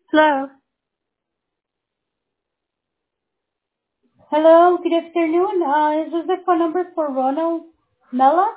Hello. Hello, good afternoon. Is this the phone number for Ronald Mella?